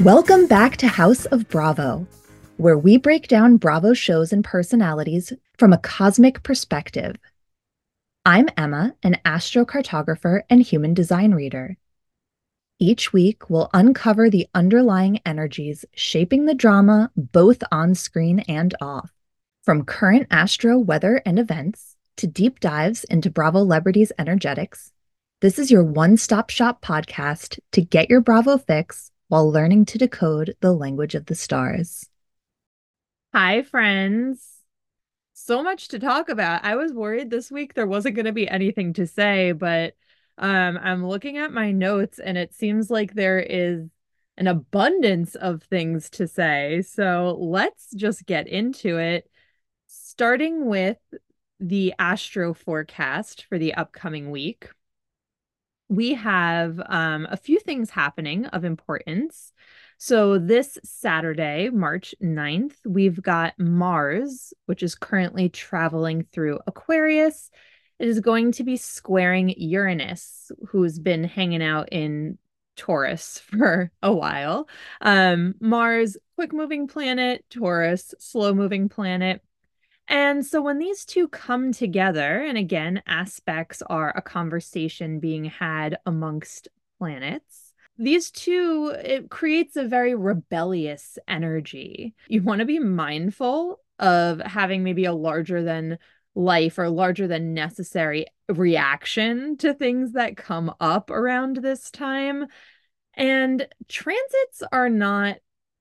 Welcome back to House of Bravo, where we break down Bravo shows and personalities from a cosmic perspective. I'm Emma, an astrocartographer and human design reader. Each week, we'll uncover the underlying energies shaping the drama both on screen and off. From current astro weather and events to deep dives into Bravo celebrities' energetics, this is your one-stop shop podcast to get your Bravo fix while learning to decode the language of the stars. Hi, friends. So much to talk about. I was worried this week there wasn't going to be anything to say, but I'm looking at my notes and it seems like there is an abundance of things to say. So let's just get into it, starting with the astro forecast for the upcoming week. We have a few things happening of importance. So this Saturday, March 9th, we've got Mars, which is currently traveling through Aquarius. It is going to be squaring Uranus, who's been hanging out in Taurus for a while. Mars, quick moving planet, Taurus, slow moving planet. And so when these two come together, and again, aspects are a conversation being had amongst planets, these two, it creates a very rebellious energy. You want to be mindful of having maybe a larger than life or larger than necessary reaction to things that come up around this time. And transits are not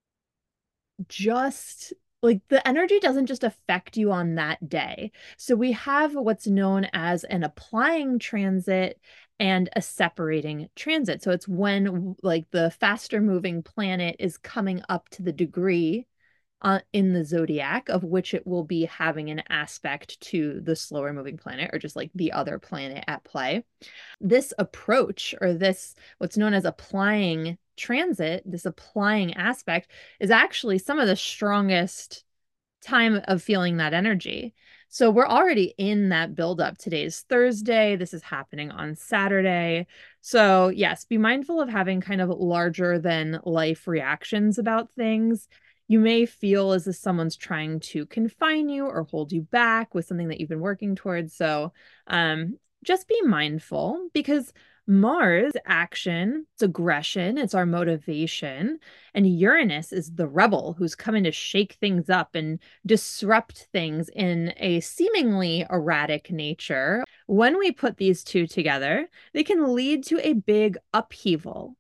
just like the energy doesn't just affect you on that day. So we have what's known as an applying transit and a separating transit. So it's when like the faster moving planet is coming up to the degree in the zodiac of which it will be having an aspect to the slower moving planet or just like the other planet at play. This approach or this what's known as applying transit, this applying aspect is actually some of the strongest time of feeling that energy. So we're already in that buildup. Today's Thursday. This is happening on Saturday. So, yes, be mindful of having kind of larger than life reactions about things. You may feel as if someone's trying to confine you or hold you back with something that you've been working towards. So, just be mindful because Mars action, it's aggression, it's our motivation. And Uranus is the rebel who's coming to shake things up and disrupt things in a seemingly erratic nature. When we put these two together, they can lead to a big upheaval,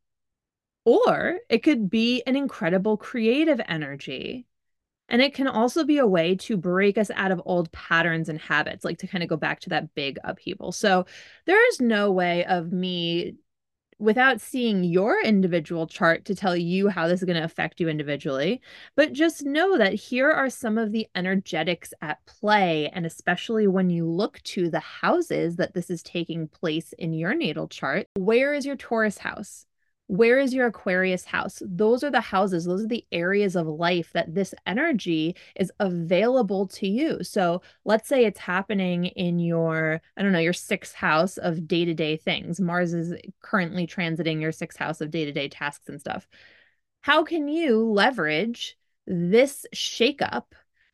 or it could be an incredible creative energy. And it can also be a way to break us out of old patterns and habits, like to kind of go back to that big upheaval. So there is no way of me, without seeing your individual chart, to tell you how this is going to affect you individually. But just know that here are some of the energetics at play. And especially when you look to the houses that this is taking place in your natal chart, where is your Taurus house? Where is your Aquarius house? Those are the houses, those are the areas of life that this energy is available to you. So let's say it's happening in your, I don't know, your sixth house of day-to-day things. Mars is currently transiting your sixth house of day-to-day tasks and stuff. How can you leverage this shakeup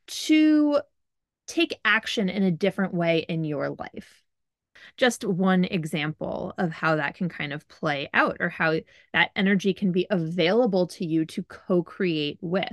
to take action in a different way in your life? Just one example of how that can kind of play out or how that energy can be available to you to co-create with.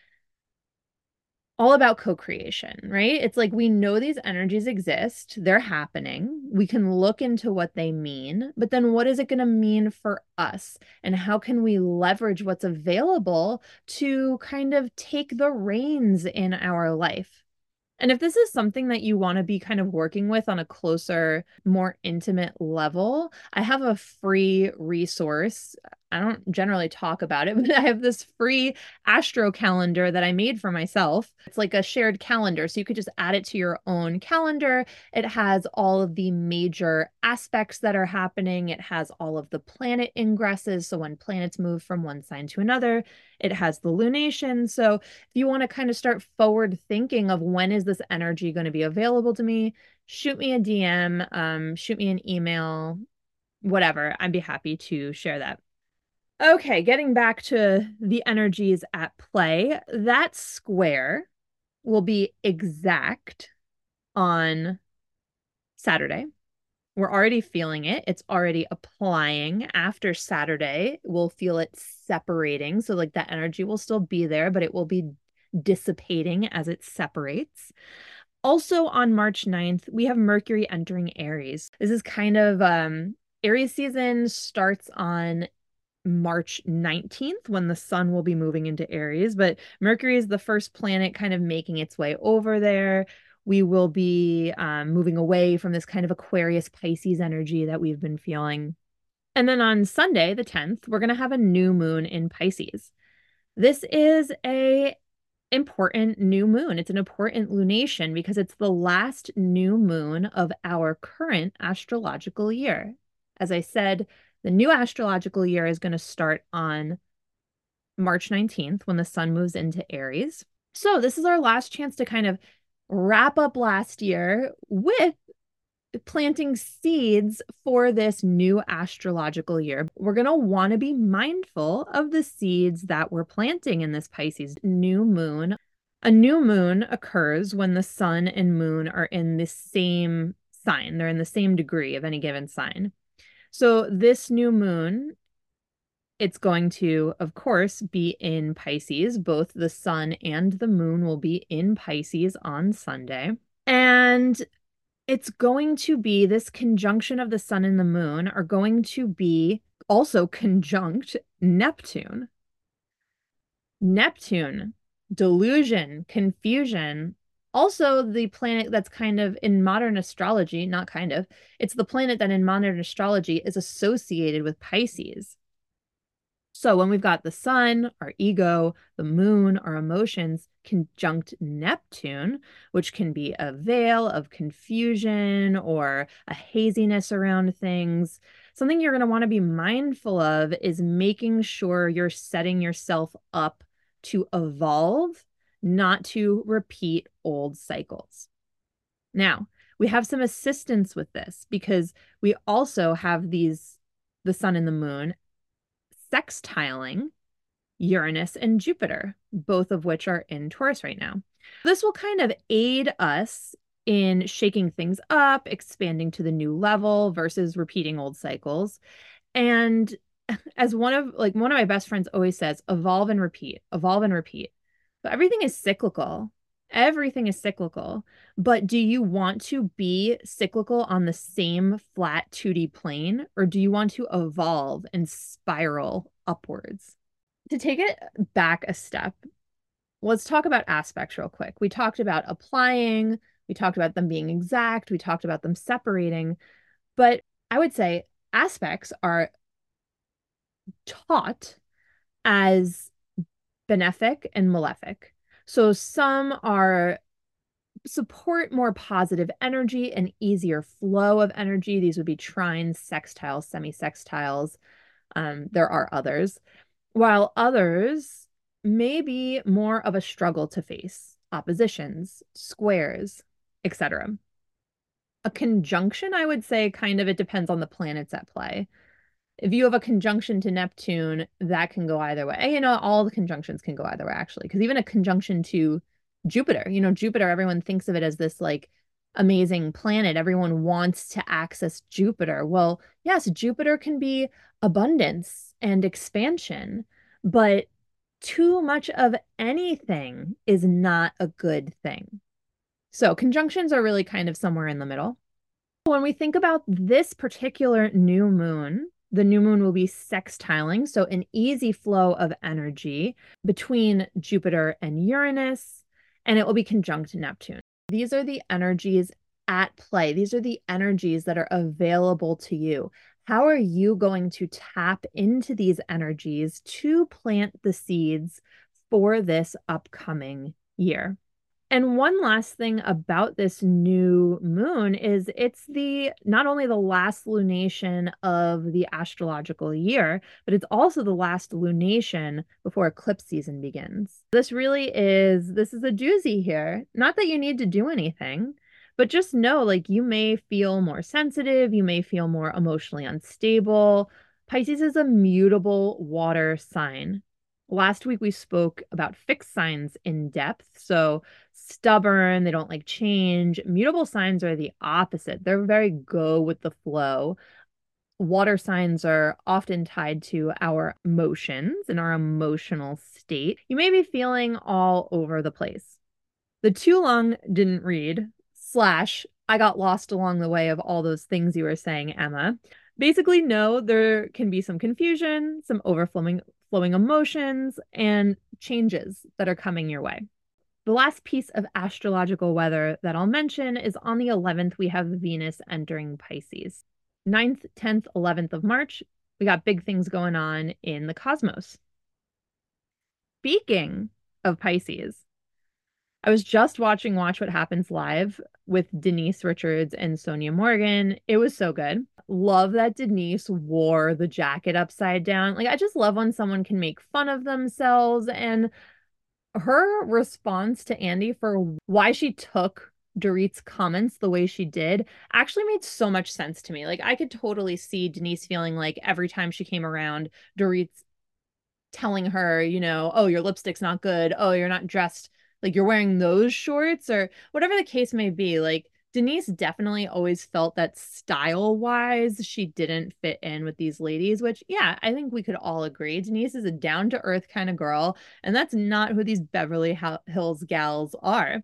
All about co-creation, right? It's like we know these energies exist, they're happening. We can look into what they mean, but then what is it going to mean for us? And how can we leverage what's available to kind of take the reins in our life? And if this is something that you want to be kind of working with on a closer, more intimate level, I have a free resource. I don't generally talk about it, but I have this free astro calendar that I made for myself. It's like a shared calendar, so you could just add it to your own calendar. It has all of the major aspects that are happening. It has all of the planet ingresses, so when planets move from one sign to another. It has the lunation. So if you want to kind of start forward thinking of when is this energy going to be available to me, shoot me a DM, shoot me an email, whatever. I'd be happy to share that. Okay, getting back to the energies at play, that square will be exact on Saturday. We're already feeling it. It's already applying. After Saturday, we'll feel it separating. So, like, that energy will still be there, but it will be dissipating as it separates. Also, on March 9th, we have Mercury entering Aries. This is kind of Aries season starts on March 19th when the sun will be moving into Aries, but Mercury is the first planet kind of making its way over there. We will be moving away from this kind of Aquarius Pisces energy that we've been feeling. And then on Sunday, the 10th, we're going to have a new moon in Pisces. This is a important new moon. It's an important lunation because it's the last new moon of our current astrological year. As I said, the new astrological year is going to start on March 19th when the sun moves into Aries. So, this is our last chance to kind of wrap up last year with planting seeds for this new astrological year. We're going to want to be mindful of the seeds that we're planting in this Pisces new moon. A new moon occurs when the sun and moon are in the same sign, they're in the same degree of any given sign. So, this new moon, it's going to, of course, be in Pisces. Both the sun and the moon will be in Pisces on Sunday. And it's going to be this conjunction of the sun and the moon are going to be also conjunct Neptune. Neptune, delusion, confusion. Also, the planet that's kind of in modern astrology, not kind of, it's the planet that in modern astrology is associated with Pisces. So when we've got the sun, our ego, the moon, our emotions, conjunct Neptune, which can be a veil of confusion or a haziness around things, something you're going to want to be mindful of is making sure you're setting yourself up to evolve, not to repeat old cycles. Now, we have some assistance with this because we also have the sun and the moon sextiling Uranus and Jupiter, both of which are in Taurus right now. This will kind of aid us in shaking things up, expanding to the new level versus repeating old cycles. And as one of my best friends always says, evolve and repeat, evolve and repeat. But everything is cyclical. Everything is cyclical. But do you want to be cyclical on the same flat 2D plane, or do you want to evolve and spiral upwards? To take it back a step, let's talk about aspects real quick. We talked about applying, we talked about them being exact, we talked about them separating, but I would say aspects are taught as benefic and malefic. So some are support more positive energy and easier flow of energy. These would be trines, sextiles, semi-sextiles. There are others, while others may be more of a struggle to face, oppositions, squares, etc. A conjunction, I would say, kind of it depends on the planets at play. If you have a conjunction to Neptune, that can go either way. You know, all the conjunctions can go either way, actually, because even a conjunction to Jupiter, Jupiter, everyone thinks of it as this like amazing planet. Everyone wants to access Jupiter. Well, yes, Jupiter can be abundance and expansion, but too much of anything is not a good thing. So conjunctions are really kind of somewhere in the middle. When we think about this particular new moon, the new moon will be sextiling, so an easy flow of energy between Jupiter and Uranus, and it will be conjunct Neptune. These are the energies at play. These are the energies that are available to you. How are you going to tap into these energies to plant the seeds for this upcoming year? And one last thing about this new moon is it's not only the last lunation of the astrological year, but it's also the last lunation before eclipse season begins. This is a doozy here. Not that you need to do anything, but just know like you may feel more sensitive, you may feel more emotionally unstable. Pisces is a mutable water sign. Last week we spoke about fixed signs in depth. So stubborn, they don't like change. Mutable signs are the opposite. They're very go with the flow. Water signs are often tied to our emotions and our emotional state. You may be feeling all over the place. The too long didn't read, slash, I got lost along the way of all those things you were saying, Emma. Basically, no, there can be some confusion, some flowing emotions, and changes that are coming your way. The last piece of astrological weather that I'll mention is on the 11th, we have Venus entering Pisces. 9th, 10th, 11th of March, we got big things going on in the cosmos. Speaking of Pisces, I was just watching Watch What Happens Live with Denise Richards and Sonia Morgan. It was so good. Love that Denise wore the jacket upside down. Like, I just love when someone can make fun of themselves. And her response to Andy for why she took Dorit's comments the way she did actually made so much sense to me. Like, I could totally see Denise feeling like every time she came around, Dorit's telling her, oh, your lipstick's not good. Oh, you're not dressed like you're wearing those shorts or whatever the case may be. Like, Denise definitely always felt that style wise, she didn't fit in with these ladies, which, yeah, I think we could all agree. Denise is a down to earth kind of girl, and that's not who these Beverly Hills gals are.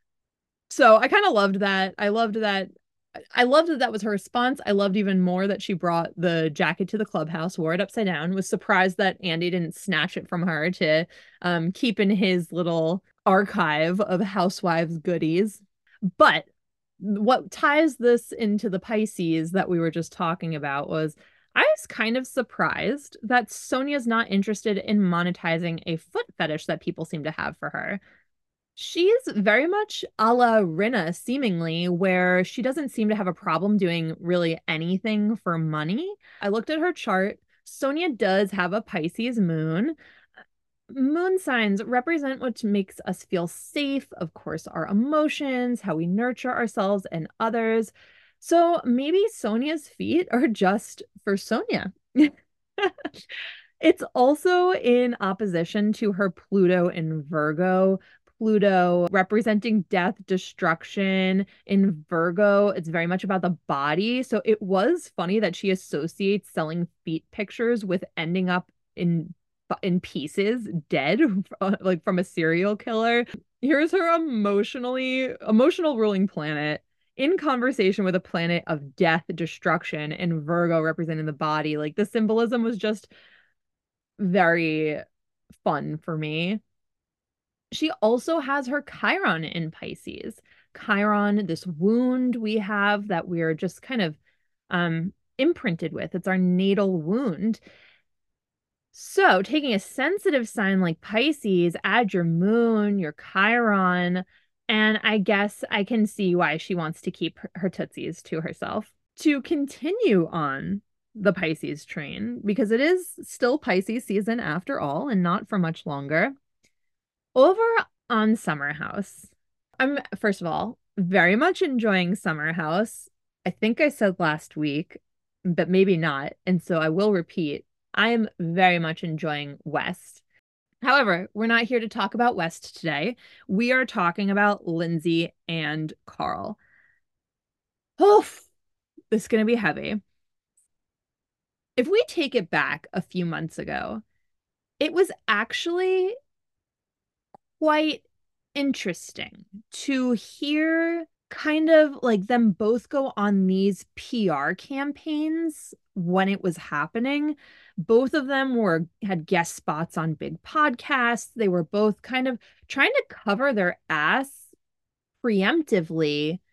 So I kind of loved that. I loved that. I loved that was her response. I loved even more that she brought the jacket to the clubhouse, wore it upside down, was surprised that Andy didn't snatch it from her to keep in his little archive of housewives goodies. But what ties this into the Pisces that we were just talking about was I was kind of surprised that Sonia's not interested in monetizing a foot fetish that people seem to have for her. She's very much a la Rinna, seemingly, where she doesn't seem to have a problem doing really anything for money. I looked at her chart. Sonia does have a Pisces moon. Moon signs represent what makes us feel safe, of course, our emotions, how we nurture ourselves and others. So maybe Sonia's feet are just for Sonia. It's also in opposition to her Pluto in Virgo. Pluto representing death, destruction. In Virgo, it's very much about the body. So it was funny that she associates selling feet pictures with ending up in pieces, dead, like from a serial killer. Here's her emotional ruling planet in conversation with a planet of death, destruction, and Virgo representing the body. Like, the symbolism was just very fun for me. She also has her Chiron in Pisces. Chiron, this wound we have that we're just kind of imprinted with. It's our natal wound. So, taking a sensitive sign like Pisces, add your moon, your Chiron, and I guess I can see why she wants to keep her tootsies to herself. To continue on the Pisces train, because it is still Pisces season after all, and not for much longer. Over on Summer House, I'm, first of all, very much enjoying Summer House. I think I said last week, but maybe not. And so I will repeat. I am very much enjoying West. However, we're not here to talk about West today. We are talking about Lindsay and Carl. Oh, this is going to be heavy. If we take it back a few months ago, it was actually quite interesting to hear kind of like them both go on these PR campaigns when it was happening. Both of them had guest spots on big podcasts. They were both kind of trying to cover their ass preemptively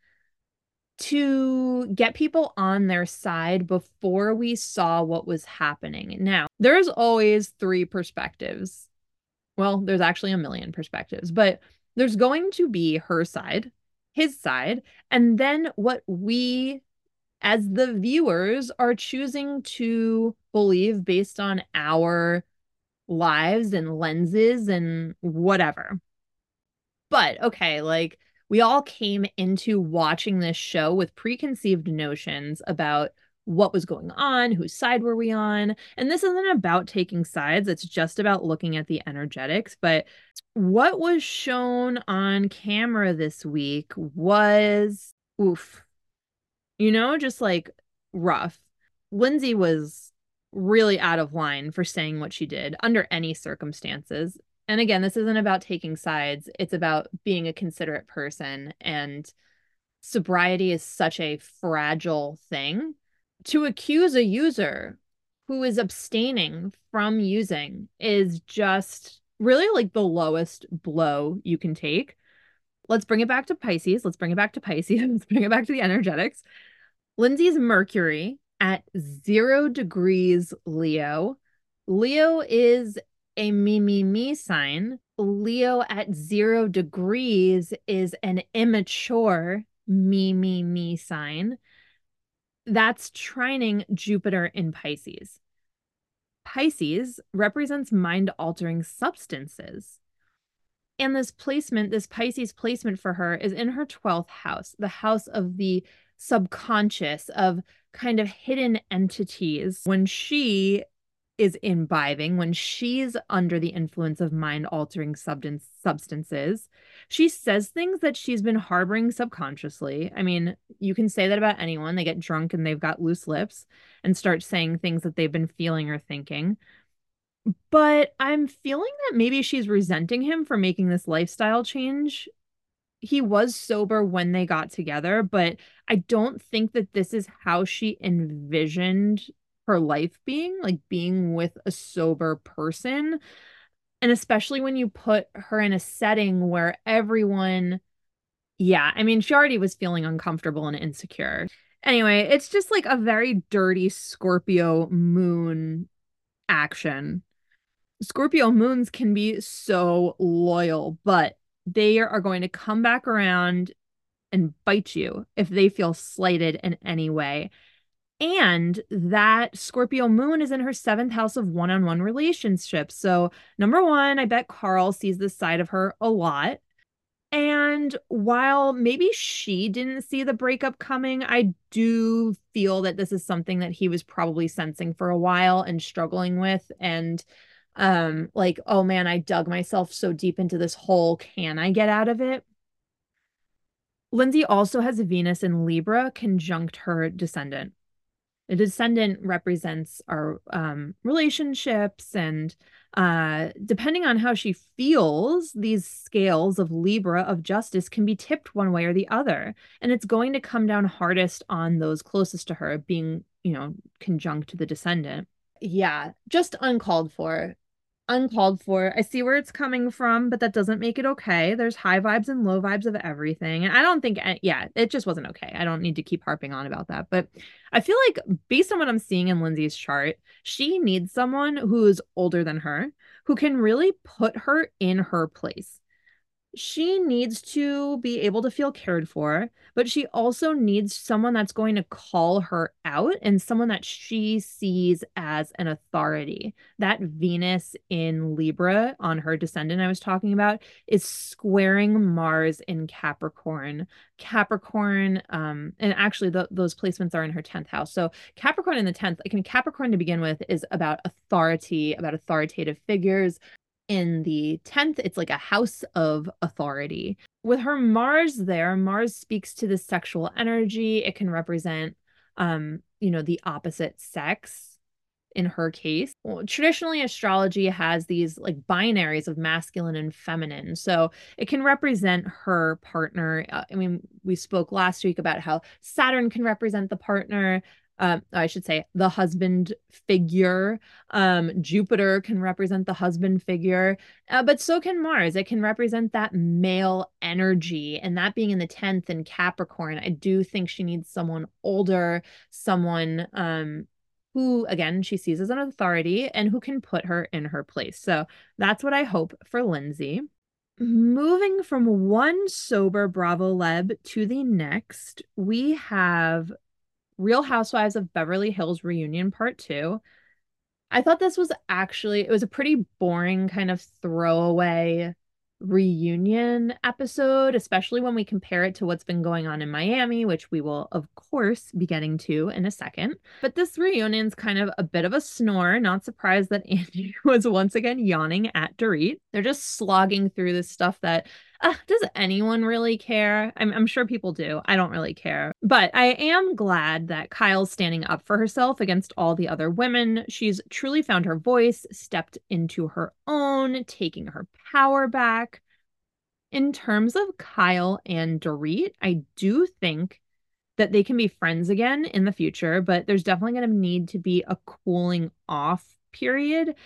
to get people on their side before we saw what was happening. Now, there's always three perspectives. Well, there's actually a million perspectives, but there's going to be her side, his side, and then what we as the viewers are choosing to believe based on our lives and lenses and whatever. But okay, like, we all came into watching this show with preconceived notions about what was going on, whose side were we on. And this isn't about taking sides, it's just about looking at the energetics. But what was shown on camera this week was oof, just like rough. Lindsay was really out of line for saying what she did under any circumstances. And again, this isn't about taking sides, it's about being a considerate person. And sobriety is such a fragile thing. To accuse a user who is abstaining from using is just really like the lowest blow you can take. Let's bring it back to Pisces. Let's bring it back to Pisces. Let's bring it back to the energetics. Lindsay's Mercury at 0 degrees Leo. Leo is a me sign. Leo at 0 degrees is an immature me sign. That's trining Jupiter in Pisces. Pisces represents mind-altering substances. And this placement, this Pisces placement for her is in her 12th house, the house of the subconscious, of kind of hidden entities. When she is imbibing, when she's under the influence of mind-altering substances, she says things that she's been harboring subconsciously. I mean, you can say that about anyone. They get drunk and they've got loose lips and start saying things that they've been feeling or thinking. But I'm feeling that maybe she's resenting him for making this lifestyle change. He was sober when they got together, but I don't think that this is how she envisioned her life being, like being with a sober person. And especially when you put her in a setting where everyone, yeah, I mean, she already was feeling uncomfortable and insecure. Anyway, it's just like a very dirty Scorpio moon action. Scorpio moons can be so loyal, but they are going to come back around and bite you if they feel slighted in any way. And that Scorpio moon is in her 7th house of one-on-one relationships. So, number one, I bet Carl sees this side of her a lot. And while maybe she didn't see the breakup coming, I do feel that this is something that he was probably sensing for a while and struggling with. And like, oh man, I dug myself so deep into this hole. Can I get out of it? Lindsay also has Venus in Libra conjunct her descendant. The descendant represents our relationships, and depending on how she feels, these scales of Libra of justice can be tipped one way or the other. And it's going to come down hardest on those closest to her, being, conjunct to the descendant. Yeah, just uncalled for. Uncalled for. I see where it's coming from, but that doesn't make it okay. There's high vibes and low vibes of everything. And I don't think, yeah, it just wasn't okay. I don't need to keep harping on about that. But I feel like based on what I'm seeing in Lindsay's chart, she needs someone who's older than her, who can really put her in her place. She needs to be able to feel cared for, but she also needs someone that's going to call her out and someone that she sees as an authority. That Venus in Libra on her descendant I was talking about is squaring Mars in Capricorn. Capricorn, and actually those placements are in her 10th house. So Capricorn in the 10th, like, I mean, Capricorn to begin with is about authority, about authoritative figures. In the 10th, it's like a house of authority. With her Mars there, Mars speaks to the sexual energy. It can represent, the opposite sex in her case. Well, traditionally, astrology has these like binaries of masculine and feminine. So it can represent her partner. I mean, we spoke last week about how Saturn can represent the partner. I should say the husband figure. Jupiter can represent the husband figure, but so can Mars. It can represent that male energy, and that being in the 10th in Capricorn, I do think she needs someone older, someone who, again, she sees as an authority and who can put her in her place. So that's what I hope for Lindsay. Moving from one sober Bravo Leb to the next, we have Real Housewives of Beverly Hills Reunion Part 2. I thought this was actually, it was a pretty boring kind of throwaway reunion episode, especially when we compare it to what's been going on in Miami, which we will, of course, be getting to in a second. But this reunion's kind of a bit of a snore. Not surprised that Andy was once again yawning at Dorit. They're just slogging through this stuff that does anyone really care? I'm sure people do. I don't really care. But I am glad that Kyle's standing up for herself against all the other women. She's truly found her voice, stepped into her own, taking her power back. In terms of Kyle and Dorit, I do think that they can be friends again in the future, but there's definitely going to need to be a cooling off period.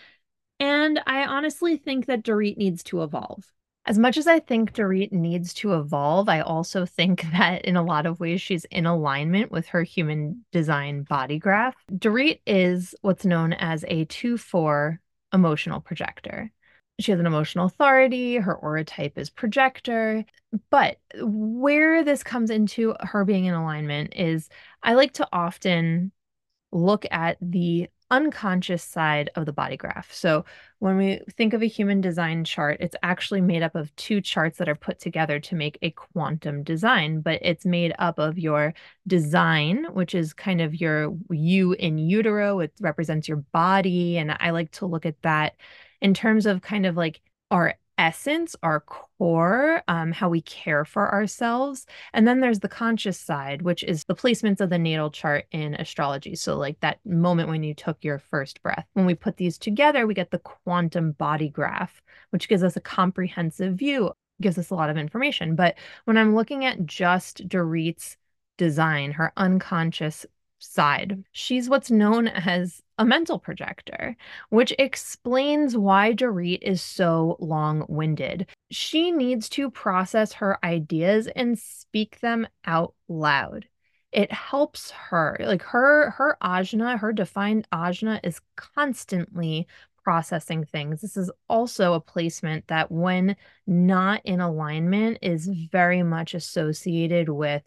And I honestly think that Dorit needs to evolve. As much as I think Dorit needs to evolve, I also think that in a lot of ways she's in alignment with her human design body graph. Dorit is what's known as a 2-4 emotional projector. She has an emotional authority, her aura type is projector. But where this comes into her being in alignment is I like to often look at the unconscious side of the body graph. So when we think of a human design chart, it's actually made up of two charts that are put together to make a quantum design, but it's made up of your design, which is kind of your you in utero. It represents your body. And I like to look at that in terms of kind of like our essence, our core, how we care for ourselves. And then there's the conscious side, which is the placements of the natal chart in astrology. So, like that moment when you took your first breath. When we put these together, we get the quantum body graph, which gives us a comprehensive view, gives us a lot of information. But when I'm looking at just Dorit's design, her unconscious side, she's what's known as a mental projector, which explains why Dorit is so long-winded. She needs to process her ideas and speak them out loud. It helps her. Like her ajna, her defined ajna is constantly processing things. This is also a placement that when not in alignment is very much associated with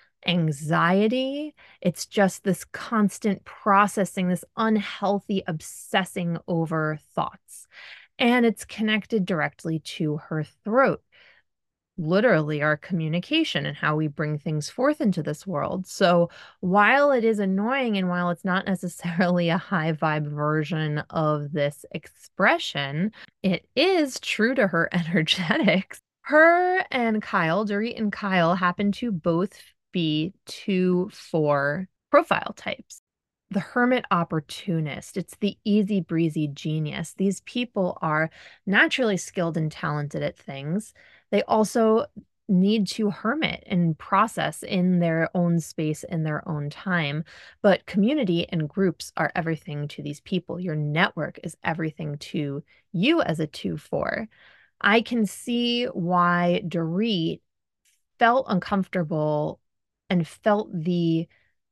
anxiety. It's just this constant processing, this unhealthy obsessing over thoughts. And it's connected directly to her throat, literally our communication and how we bring things forth into this world. So while it is annoying and while it's not necessarily a high vibe version of this expression, it is true to her energetics. Her and Kyle, Dorit and Kyle, happen to both be 2-4 profile types. The hermit opportunist, it's the easy breezy genius. These people are naturally skilled and talented at things. They also need to hermit and process in their own space in their own time. But community and groups are everything to these people. Your network is everything to you as a 2-4. I can see why Dorit felt uncomfortable and felt the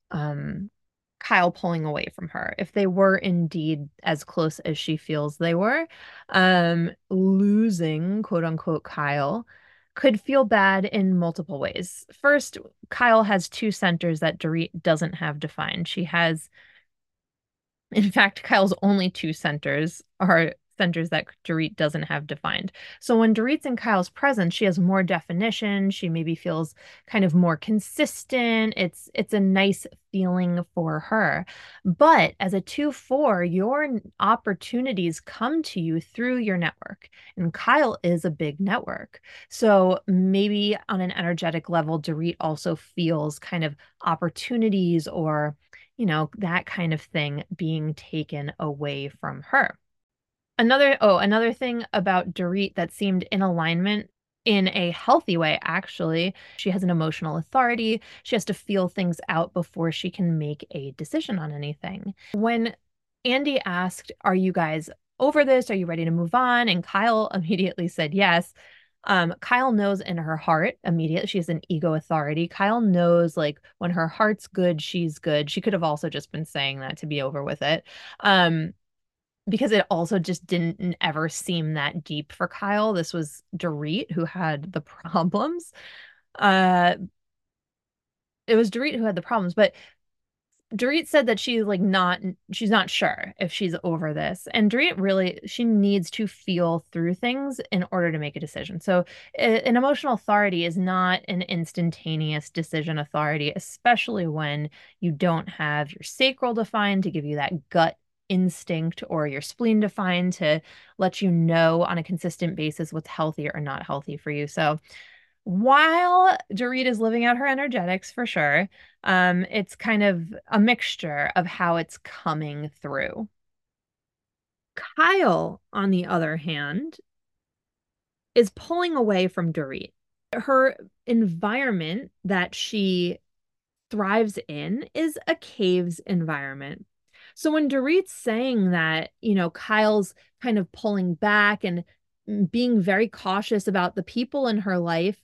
Kyle pulling away from her if they were indeed as close as she feels they were. Losing, quote unquote, Kyle could feel bad in multiple ways. First, Kyle has two centers that Dorit doesn't have defined. She has, in fact, Kyle's only two centers are centers that Dorit doesn't have defined. So when Dorit's in Kyle's presence, she has more definition. She maybe feels kind of more consistent. It's a nice feeling for her. But as a 2-4, your opportunities come to you through your network. And Kyle is a big network. So maybe on an energetic level, Dorit also feels kind of opportunities or that kind of thing being taken away from her. Another thing about Dorit that seemed in alignment in a healthy way, actually, she has an emotional authority. She has to feel things out before she can make a decision on anything. When Andy asked, "Are you guys over this? Are you ready to move on?" And Kyle immediately said yes. Kyle knows in her heart immediately, she has an ego authority. Kyle knows like when her heart's good, she's good. She could have also just been saying that to be over with it. Because it also just didn't ever seem that deep for Kyle. This was Dorit who had the problems. Uh, it was Dorit who had the problems, but Dorit said that she's not sure if she's over this. And Dorit really, she needs to feel through things in order to make a decision. So an emotional authority is not an instantaneous decision authority, especially when you don't have your sacral defined to give you that gut instinct or your spleen defined to let you know on a consistent basis what's healthy or not healthy for you. So while Dorit is living out her energetics for sure, it's kind of a mixture of how it's coming through. Kyle, on the other hand, is pulling away from Dorit. Her environment that she thrives in is a caves environment. So when Dorit's saying that, Kyle's kind of pulling back and being very cautious about the people in her life,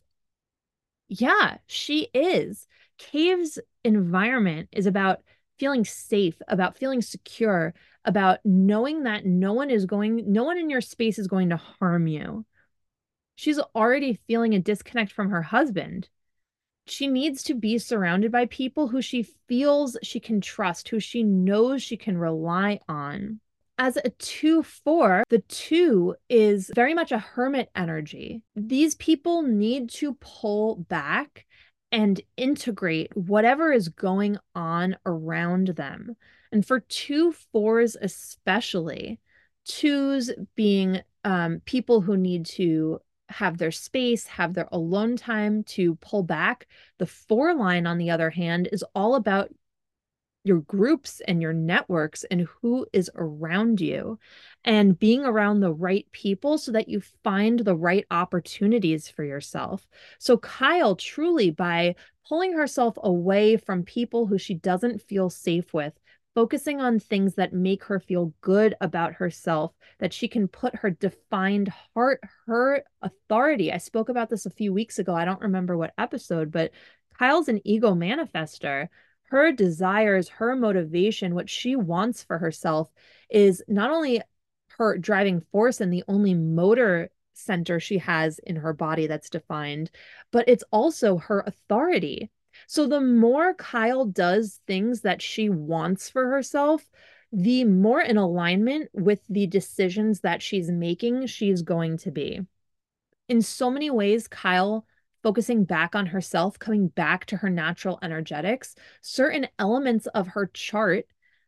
yeah, she is. Cave's environment is about feeling safe, about feeling secure, about knowing that no one in your space is going to harm you. She's already feeling a disconnect from her husband. She needs to be surrounded by people who she feels she can trust, who she knows she can rely on. As a 2-4, the 2 is very much a hermit energy. These people need to pull back and integrate whatever is going on around them. And for 2-4s especially, 2s being people who need to have their space, have their alone time to pull back. The 4 line, on the other hand, is all about your groups and your networks and who is around you and being around the right people so that you find the right opportunities for yourself. So Kyle, truly, by pulling herself away from people who she doesn't feel safe with, focusing on things that make her feel good about herself, that she can put her defined heart, her authority. I spoke about this a few weeks ago. I don't remember what episode, but Kyle's an ego manifester. Her desires, her motivation, what she wants for herself is not only her driving force and the only motor center she has in her body that's defined, but it's also her authority. So the more Kyle does things that she wants for herself, the more in alignment with the decisions that she's making she's going to be. In so many ways, Kyle focusing back on herself, coming back to her natural energetics, certain elements of her chart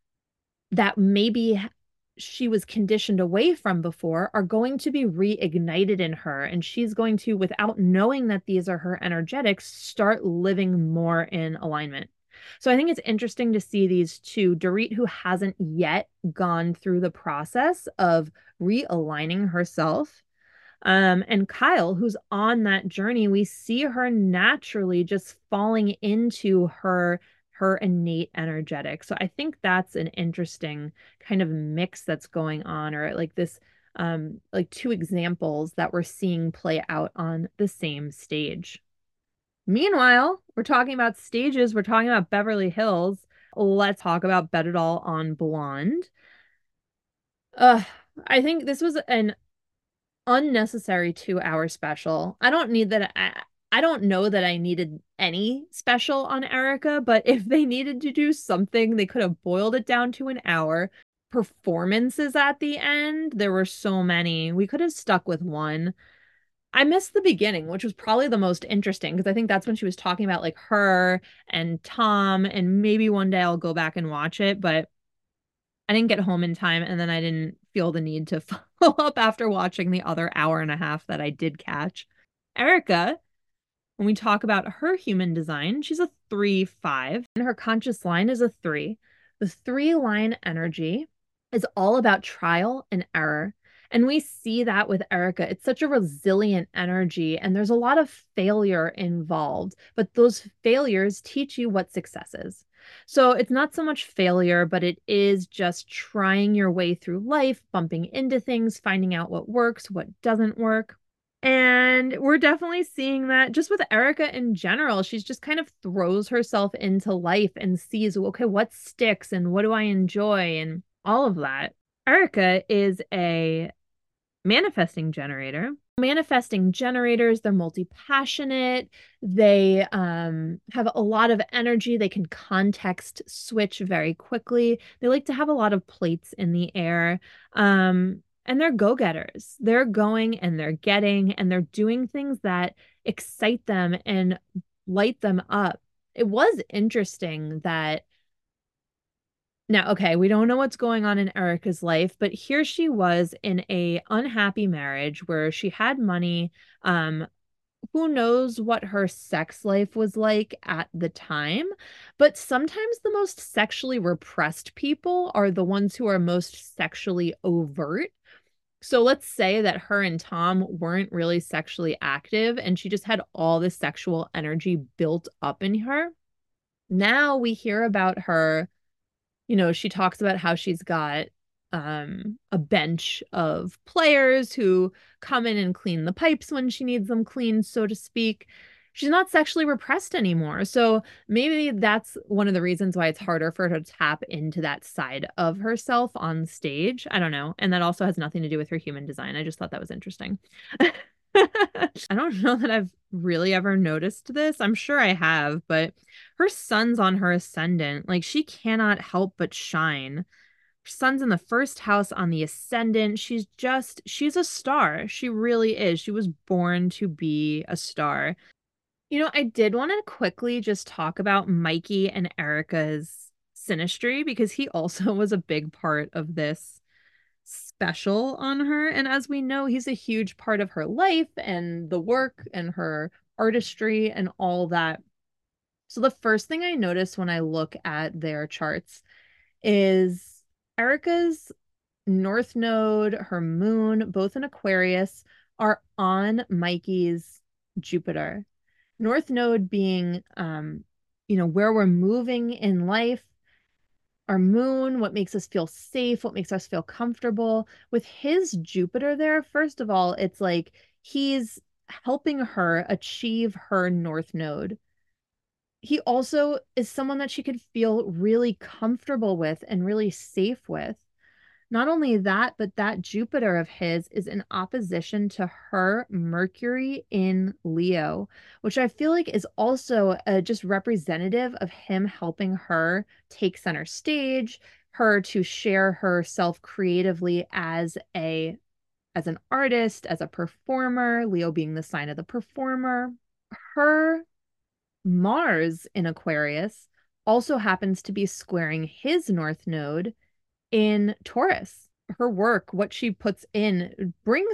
that maybe she was conditioned away from before are going to be reignited in her. And she's going to, without knowing that these are her energetics, start living more in alignment. So I think it's interesting to see these two. Dorit, who hasn't yet gone through the process of realigning herself, and Kyle, who's on that journey, we see her naturally just falling into her innate energetic. So I think that's an interesting kind of mix that's going on, or like this like two examples that we're seeing play out on the same stage. Meanwhile, we're talking about stages, we're talking about Beverly Hills. Let's talk about Bet It All on Blonde. Uh, I think this was an unnecessary 2-hour special. I don't need that. I don't know that I needed any special on Erika, but if they needed to do something, they could have boiled it down to an hour. Performances at the end, there were so many. We could have stuck with one. I missed the beginning, which was probably the most interesting because I think that's when she was talking about like her and Tom, and maybe one day I'll go back and watch it, but I didn't get home in time, and then I didn't feel the need to follow up after watching the other hour and a half that I did catch. Erika, when we talk about her human design, she's a 3-5, and her conscious line is a 3. The 3-line energy is all about trial and error. And we see that with Erika. It's such a resilient energy, and there's a lot of failure involved, but those failures teach you what success is. So it's not so much failure, but it is just trying your way through life, bumping into things, finding out what works, what doesn't work. And we're definitely seeing that just with Erika in general. She's just kind of throws herself into life and sees, okay, what sticks and what do I enjoy and all of that. Erika is a manifesting generator. Manifesting generators, they're multi-passionate, they have a lot of energy, they can context switch very quickly, they like to have a lot of plates in the air, and they're go-getters. They're going and they're getting and they're doing things that excite them and light them up. It was interesting that now, okay, we don't know what's going on in Erica's life, but here she was in a unhappy marriage where she had money. Um, who knows what her sex life was like at the time, but sometimes the most sexually repressed people are the ones who are most sexually overt. So let's say that her and Tom weren't really sexually active and she just had all this sexual energy built up in her. Now we hear about her, she talks about how she's got a bench of players who come in and clean the pipes when she needs them cleaned, so to speak. She's not sexually repressed anymore. So maybe that's one of the reasons why it's harder for her to tap into that side of herself on stage. I don't know. And that also has nothing to do with her human design. I just thought that was interesting. I don't know that I've really ever noticed this. I'm sure I have, but her son's on her ascendant. Like she cannot help but shine. Her son's in the first house on the ascendant. She's a star. She really is. She was born to be a star. I did want to quickly just talk about Mikey and Erica's synastry because he also was a big part of this special on her. And as we know, he's a huge part of her life and the work and her artistry and all that. So the first thing I notice when I look at their charts is Erica's North Node, her moon, both in Aquarius, are on Mikey's Jupiter. North Node being, where we're moving in life, our moon, what makes us feel safe, what makes us feel comfortable. With his Jupiter there, first of all, it's like he's helping her achieve her North Node. He also is someone that she could feel really comfortable with and really safe with. Not only that, but that Jupiter of his is in opposition to her Mercury in Leo, which I feel like is also just representative of him helping her take center stage, her to share herself creatively as an artist, as a performer, Leo being the sign of the performer. Her Mars in Aquarius also happens to be squaring his North Node in Taurus. Her work, what she puts in,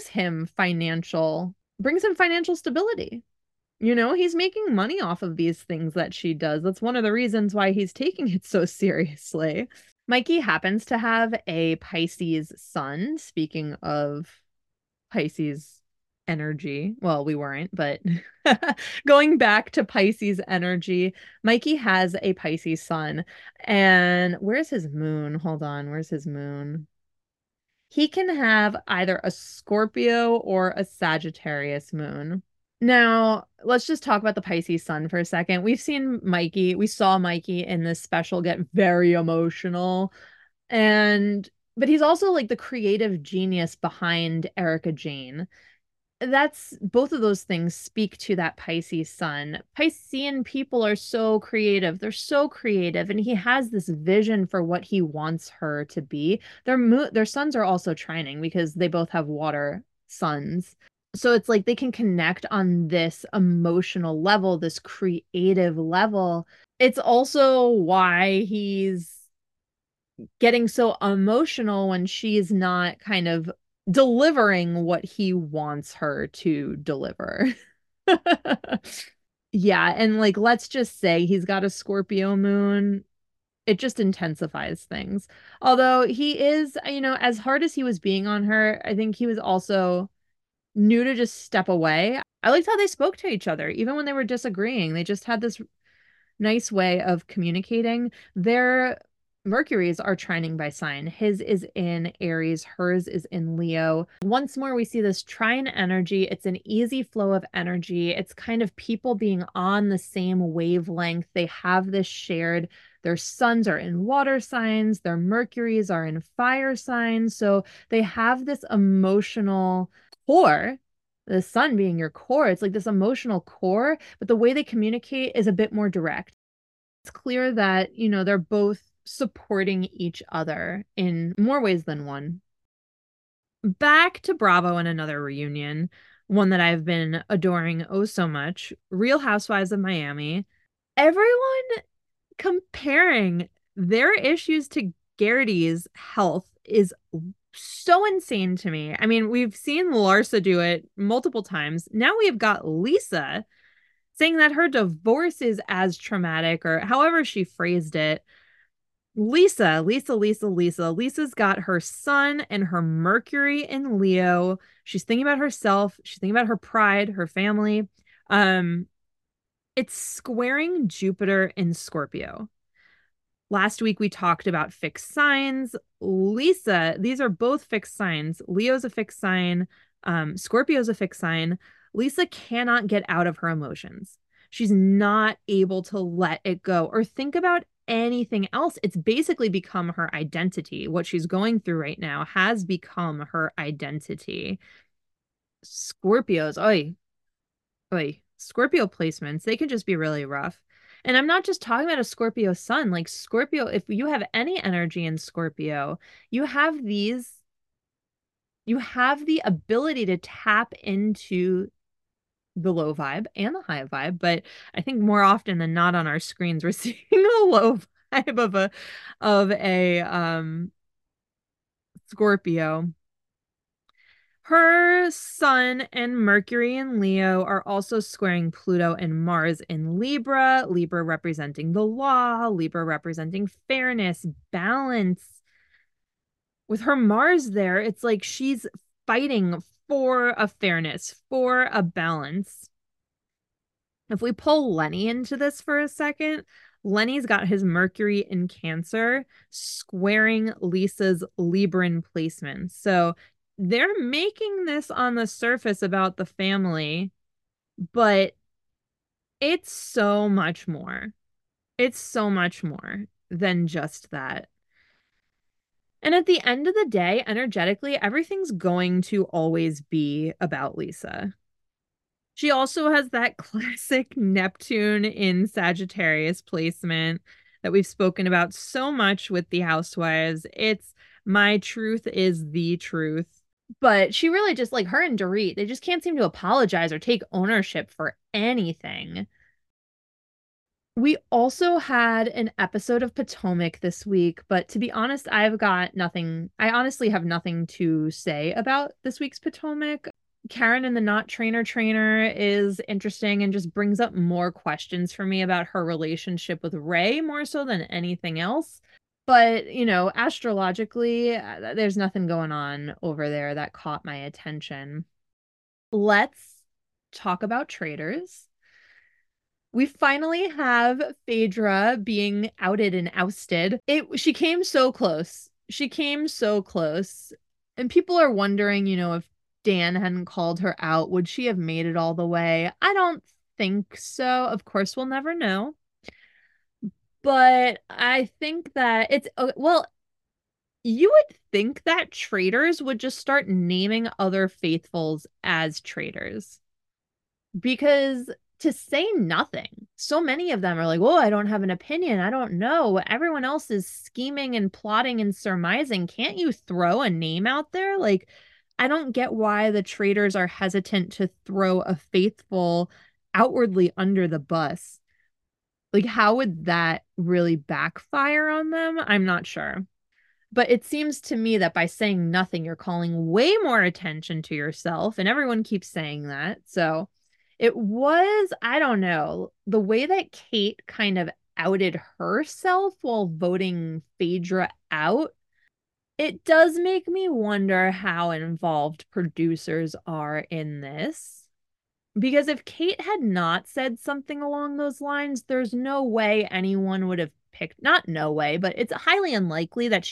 brings him financial stability. He's making money off of these things that she does. That's one of the reasons why he's taking it so seriously. Mikey happens to have a Pisces sun. Speaking of Pisces energy, well, we weren't, but going back to Pisces energy, Mikey has a Pisces sun. And where's his moon? Hold on, where's his moon? He can have either a Scorpio or a Sagittarius moon. Now, let's just talk about the Pisces sun for a second. We saw Mikey in this special get very emotional. But he's also like the creative genius behind Erica Jane. That's both of those things speak to that Pisces sun. Piscean people are so creative. They're so creative, and he has this vision for what he wants her to be. Their suns are also trining because they both have water suns. So it's like they can connect on this emotional level, this creative level. It's also why he's getting so emotional when she's not kind of delivering what he wants her to deliver. Yeah, and like let's just say he's got a Scorpio moon. It just intensifies things. Although he is, as hard as he was being on her, I think he was also knew to just step away. I liked how they spoke to each other, even when they were disagreeing. They just had this nice way of communicating. Their Mercuries are trining by sign. His is in Aries, hers is in Leo. Once more, we see this trine energy. It's an easy flow of energy. It's kind of people being on the same wavelength. They have this shared, their suns are in water signs, their Mercuries are in fire signs. So they have this emotional core the sun being your core. It's like this emotional core, but the way they communicate is a bit more direct. It's clear that, they're both supporting each other in more ways than one. Back to Bravo and another reunion, one that I've been adoring oh so much, Real Housewives of Miami. Everyone comparing their issues to Garrity's health is so insane to me. I mean, we've seen Larsa do it multiple times. Now we have got Lisa saying that her divorce is as traumatic, or however she phrased it. Lisa's got her sun and her Mercury in Leo. She's thinking about herself. She's thinking about her pride, her family. Um, it's squaring Jupiter in Scorpio. Last week we talked about fixed signs. Lisa, these are both fixed signs. Leo's a fixed sign. Scorpio's a fixed sign. Lisa cannot get out of her emotions. She's not able to let it go or think about anything else. It's basically become her identity. What she's going through right now has become her identity. Scorpios, oi, oi, Scorpio placements, they can just be really rough. And I'm not just talking about a Scorpio sun. Like Scorpio, if you have any energy in Scorpio, you have these, you have the ability to tap into the low vibe and the high vibe. But I think more often than not on our screens, we're seeing a low vibe of a Scorpio. Her sun and Mercury in Leo are also squaring Pluto and Mars in Libra, Libra representing the law, Libra representing fairness, balance. With her Mars there, it's like she's fighting for a fairness, for a balance. If we pull Lenny into this for a second, Lenny's got his Mercury in Cancer squaring Lisa's Libran placements. So they're making this on the surface about the family, but it's so much more. It's so much more than just that. And at the end of the day, energetically, everything's going to always be about Lisa. She also has that classic Neptune in Sagittarius placement that we've spoken about so much with the Housewives. It's my truth is the truth. But she really just like her and Dorit, they just can't seem to apologize or take ownership for anything. We also had an episode of Potomac this week, but to be honest, I've got nothing. I honestly have nothing to say about this week's Potomac. Karen and the Not Trainer is interesting and just brings up more questions for me about her relationship with Ray more so than anything else. But, astrologically, there's nothing going on over there that caught my attention. Let's talk about traders. We finally have Phaedra being outed and ousted. She came so close. She came so close. And people are wondering, if Dan hadn't called her out, would she have made it all the way? I don't think so. Of course, we'll never know. But I think that well, you would think that traders would just start naming other faithfuls as traders because to say nothing, so many of them are like, "Oh, I don't have an opinion. I don't know. Everyone else is scheming and plotting and surmising. Can't you throw a name out there?" Like, I don't get why the traders are hesitant to throw a faithful outwardly under the bus. Like, how would that really backfire on them? I'm not sure. But it seems to me that by saying nothing, you're calling way more attention to yourself, and everyone keeps saying that. So it was, I don't know, the way that Kate kind of outed herself while voting Phaedra out, it does make me wonder how involved producers are in this. Because if Kate had not said something along those lines, there's no way anyone would have picked, not no way, but it's highly unlikely that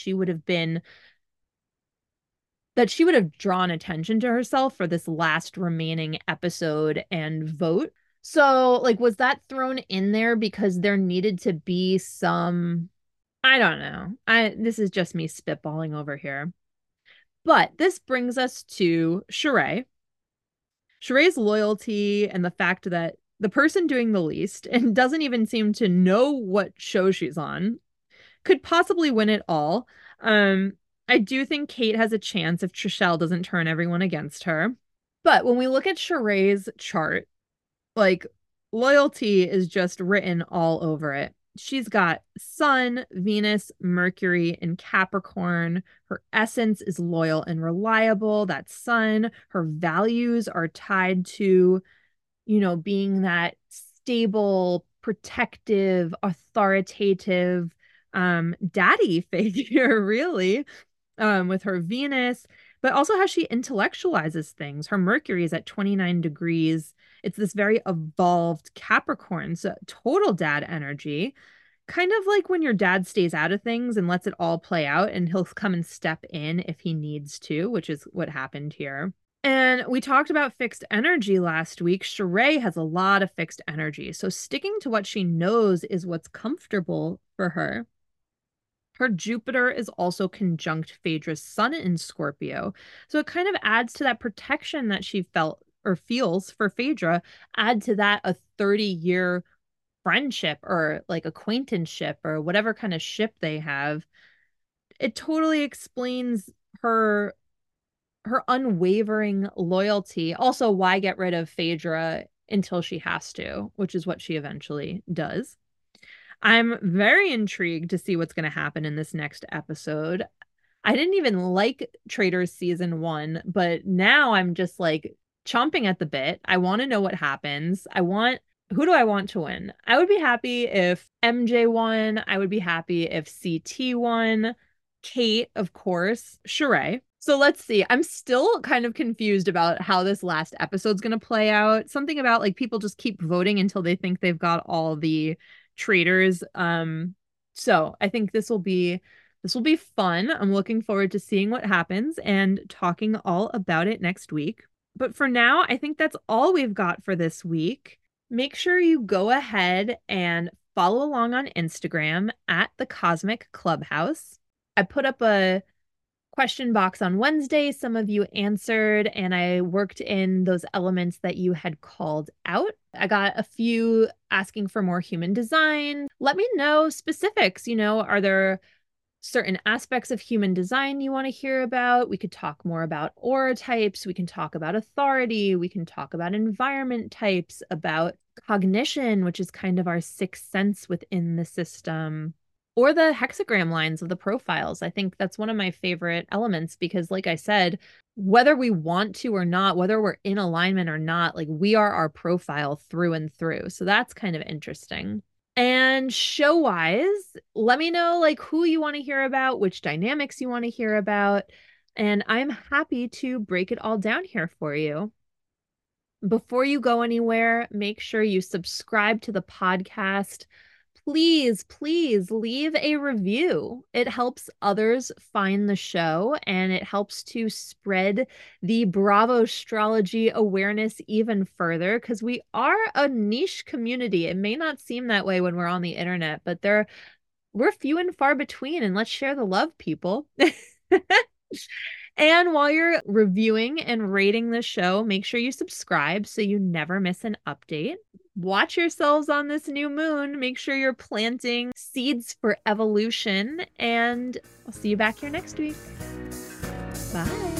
she would have drawn attention to herself for this last remaining episode and vote. So, like, was that thrown in there because there needed to be some, I don't know. This is just me spitballing over here. But this brings us to Sheree. Sheree's loyalty and the fact that the person doing the least and doesn't even seem to know what show she's on could possibly win it all. Um, I do think Kate has a chance if Trishelle doesn't turn everyone against her. But when we look at Sheree's chart, like loyalty is just written all over it. She's got Sun, Venus, Mercury, and Capricorn. Her essence is loyal and reliable. That's Sun. Her values are tied to, being that stable, protective, authoritative daddy figure, really, with her Venus, but also how she intellectualizes things. Her Mercury is at 29 degrees. It's this very evolved Capricorn, so total dad energy. Kind of like when your dad stays out of things and lets it all play out, and he'll come and step in if he needs to, which is what happened here. And we talked about fixed energy last week. Sheree has a lot of fixed energy. So sticking to what she knows is what's comfortable for her. Her Jupiter is also conjunct Phaedra's sun in Scorpio. So it kind of adds to that protection that she felt or feels for Phaedra, add to that a 30-year friendship or like acquaintanceship or whatever kind of ship they have. It totally explains her unwavering loyalty. Also, why get rid of Phaedra until she has to, which is what she eventually does. I'm very intrigued to see what's going to happen in this next episode. I didn't even like Traitors season 1, but now I'm just like chomping at the bit. I want to know what happens. Who do I want to win? I would be happy if MJ won. I would be happy if CT won. Kate, of course. Sheree. So let's see. I'm still kind of confused about how this last episode's going to play out. Something about like people just keep voting until they think they've got all the traitors. So I think this will be fun. I'm looking forward to seeing what happens and talking all about it next week. But for now, I think that's all we've got for this week. Make sure you go ahead and follow along on Instagram at the Cosmic Clubhouse. I put up a question box on Wednesday. Some of you answered, and I worked in those elements that you had called out. I got a few asking for more human design. Let me know specifics. Are there certain aspects of human design you want to hear about? We could talk more about aura types. We can talk about authority. We can talk about environment types, about cognition, which is kind of our sixth sense within the system, or the hexagram lines of the profiles. I think that's one of my favorite elements because, like I said, whether we want to or not, whether we're in alignment or not, like we are our profile through and through. So that's kind of interesting. And show-wise, let me know like who you want to hear about, which dynamics you want to hear about, and I'm happy to break it all down here for you. Before you go anywhere, make sure you subscribe to the podcast. Please, please leave a review. It helps others find the show and it helps to spread the Bravo astrology awareness even further because we are a niche community. It may not seem that way when we're on the internet, but we're few and far between, and let's share the love, people. And while you're reviewing and rating the show, make sure you subscribe so you never miss an update. Watch yourselves on this new moon. Make sure you're planting seeds for evolution, and I'll see you back here next week. Bye.